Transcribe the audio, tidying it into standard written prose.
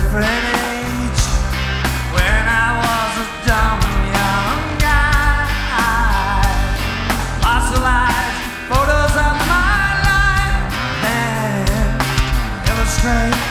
different age when I was a dumb young guy. Fossilized photos of my life and illustrate